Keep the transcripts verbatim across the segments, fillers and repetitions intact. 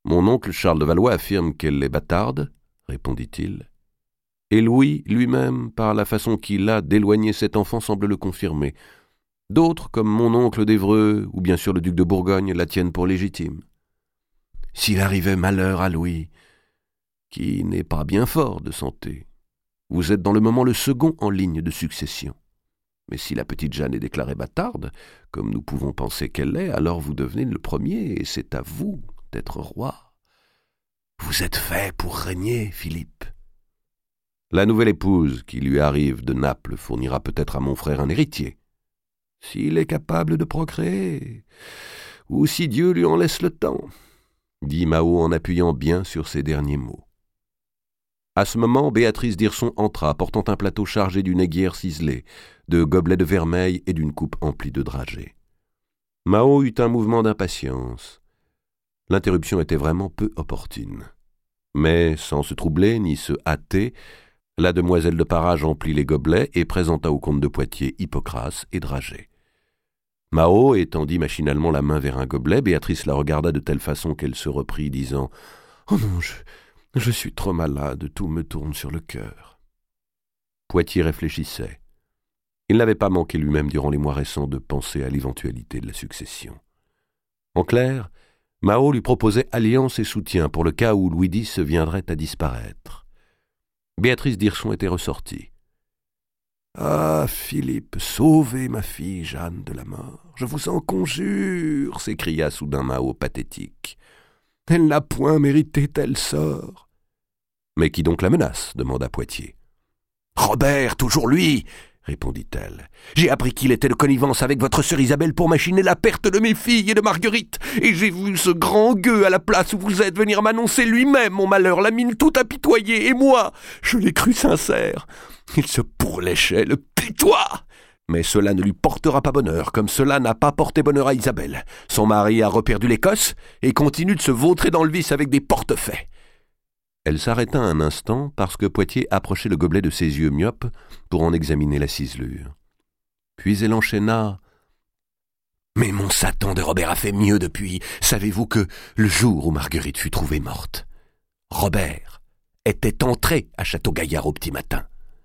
Mon oncle Charles de Valois affirme qu'elle est bâtarde, répondit-il. Et Louis lui-même, par la façon qu'il a d'éloigner cet enfant, semble le confirmer. D'autres, comme mon oncle d'Évreux, ou bien sûr le duc de Bourgogne, la tiennent pour légitime. S'il arrivait malheur à Louis, qui n'est pas bien fort de santé, vous êtes dans le moment le second en ligne de succession. Mais si la petite Jeanne est déclarée bâtarde, comme nous pouvons penser qu'elle l'est, alors vous devenez le premier, et c'est à vous d'être roi. Vous êtes fait pour régner, Philippe. La nouvelle épouse qui lui arrive de Naples fournira peut-être à mon frère un héritier, s'il est capable de procréer, ou si Dieu lui en laisse le temps, dit Mao en appuyant bien sur ces derniers mots. À ce moment, Béatrice d'Hirson entra, portant un plateau chargé d'une aiguière ciselée, de gobelets de vermeil et d'une coupe emplie de dragées. Mao eut un mouvement d'impatience. L'interruption était vraiment peu opportune. Mais, sans se troubler ni se hâter, la demoiselle de Parage emplit les gobelets et présenta au comte de Poitiers Hippocrate et dragées. Mao étendit machinalement la main vers un gobelet. Béatrice la regarda de telle façon qu'elle se reprit, disant « Oh non, je... Je suis trop malade, tout me tourne sur le cœur. » Poitiers réfléchissait. Il n'avait pas manqué lui-même durant les mois récents de penser à l'éventualité de la succession. En clair, Mao lui proposait alliance et soutien pour le cas où Louis dix viendrait à disparaître. Béatrice d'Hirson était ressortie. « Ah, Philippe, sauvez ma fille Jeanne de la mort, je vous en conjure !» s'écria soudain Mao pathétique. « Elle n'a point mérité tel sort. » « Mais qui donc la menace ?» demanda Poitiers. « Robert, toujours lui !» répondit-elle. « J'ai appris qu'il était de connivence avec votre sœur Isabelle pour machiner la perte de mes filles et de Marguerite, et j'ai vu ce grand gueux à la place où vous êtes venir m'annoncer lui-même mon malheur, la mine tout apitoyée, et moi, je l'ai cru sincère. Il se pourléchait, le putois ! Mais cela ne lui portera pas bonheur, comme cela n'a pas porté bonheur à Isabelle. Son mari a reperdu l'Écosse et continue de se vautrer dans le vice avec des portefaix. » Elle s'arrêta un instant parce que Poitiers approchait le gobelet de ses yeux myopes pour en examiner la ciselure. Puis elle enchaîna. « Mais mon Satan de Robert a fait mieux depuis. Savez-vous que le jour où Marguerite fut trouvée morte, Robert était entré à Château-Gaillard au petit matin. »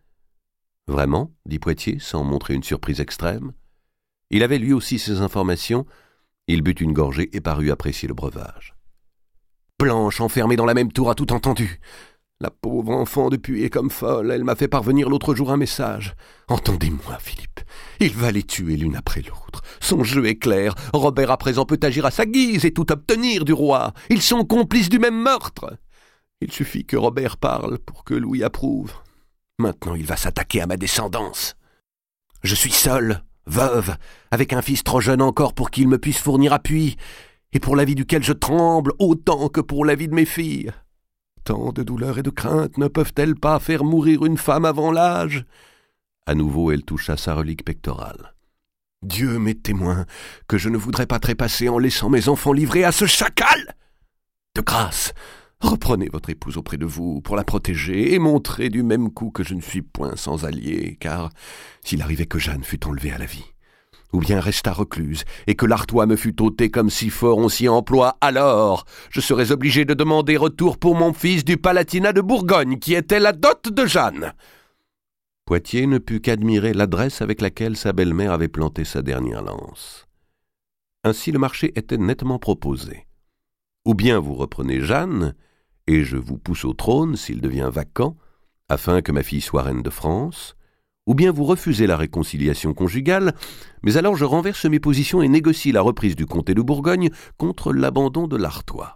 « Vraiment ?» dit Poitiers, sans montrer une surprise extrême. Il avait lui aussi ses informations. Il but une gorgée et parut apprécier le breuvage. « Blanche, enfermée dans la même tour, a tout entendu. La pauvre enfant depuis est comme folle. Elle m'a fait parvenir l'autre jour un message. Entendez-moi, Philippe. Il va les tuer l'une après l'autre. Son jeu est clair. Robert à présent peut agir à sa guise et tout obtenir du roi. Ils sont complices du même meurtre. Il suffit que Robert parle pour que Louis approuve. Maintenant, il va s'attaquer à ma descendance. Je suis seule, veuve, avec un fils trop jeune encore pour qu'il me puisse fournir appui, et pour la vie duquel je tremble autant que pour la vie de mes filles. Tant de douleurs et de craintes ne peuvent-elles pas faire mourir une femme avant l'âge ?» À nouveau, elle toucha sa relique pectorale. « Dieu m'est témoin que je ne voudrais pas trépasser en laissant mes enfants livrés à ce chacal. De grâce, reprenez votre épouse auprès de vous pour la protéger et montrez du même coup que je ne suis point sans allié, car s'il arrivait que Jeanne fût enlevée à la vie, ou bien restât recluse, et que l'Artois me fût ôté comme si fort on s'y emploie, alors je serais obligé de demander retour pour mon fils du Palatinat de Bourgogne, qui était la dot de Jeanne. » Poitiers ne put qu'admirer l'adresse avec laquelle sa belle-mère avait planté sa dernière lance. Ainsi le marché était nettement proposé. Ou bien vous reprenez Jeanne, et je vous pousse au trône s'il devient vacant, afin que ma fille soit reine de France, ou bien vous refusez la réconciliation conjugale, mais alors je renverse mes positions et négocie la reprise du comté de Bourgogne contre l'abandon de l'Artois.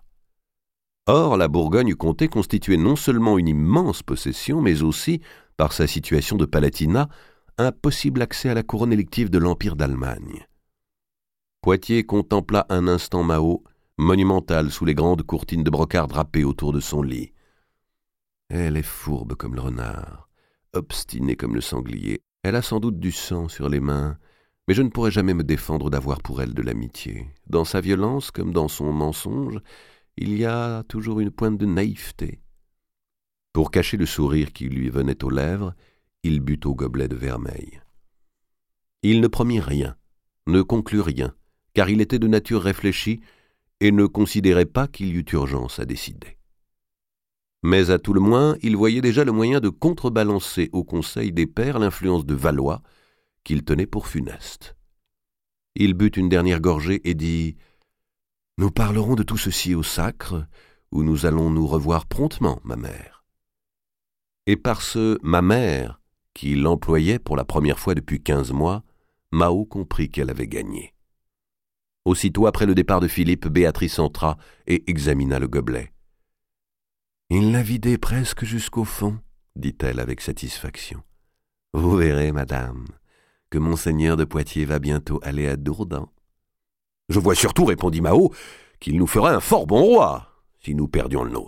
Or, la Bourgogne-Comté constituait non seulement une immense possession, mais aussi, par sa situation de Palatinat, un possible accès à la couronne élective de l'Empire d'Allemagne. Poitiers contempla un instant Mao, monumentale sous les grandes courtines de brocart drapées autour de son lit. Elle est fourbe comme le renard, obstinée comme le sanglier. Elle a sans doute du sang sur les mains, mais je ne pourrai jamais me défendre d'avoir pour elle de l'amitié. Dans sa violence comme dans son mensonge, il y a toujours une pointe de naïveté. Pour cacher le sourire qui lui venait aux lèvres, il but au gobelet de vermeil. Il ne promit rien, ne conclut rien, car il était de nature réfléchie, et ne considérait pas qu'il y eût urgence à décider. Mais à tout le moins, il voyait déjà le moyen de contrebalancer au Conseil des pairs l'influence de Valois, qu'il tenait pour funeste. Il but une dernière gorgée et dit « Nous parlerons de tout ceci au sacre, où nous allons nous revoir promptement, ma mère. » Et par ce « ma mère » qui l'employait pour la première fois depuis quinze mois, Mao comprit qu'elle avait gagné. Aussitôt après le départ de Philippe, Béatrice entra et examina le gobelet. « Il l'a vidé presque jusqu'au fond, » dit-elle avec satisfaction. « Vous verrez, madame, que monseigneur de Poitiers va bientôt aller à Dourdan. »« Je vois surtout, répondit Mao, qu'il nous fera un fort bon roi, si nous perdions le nôtre. »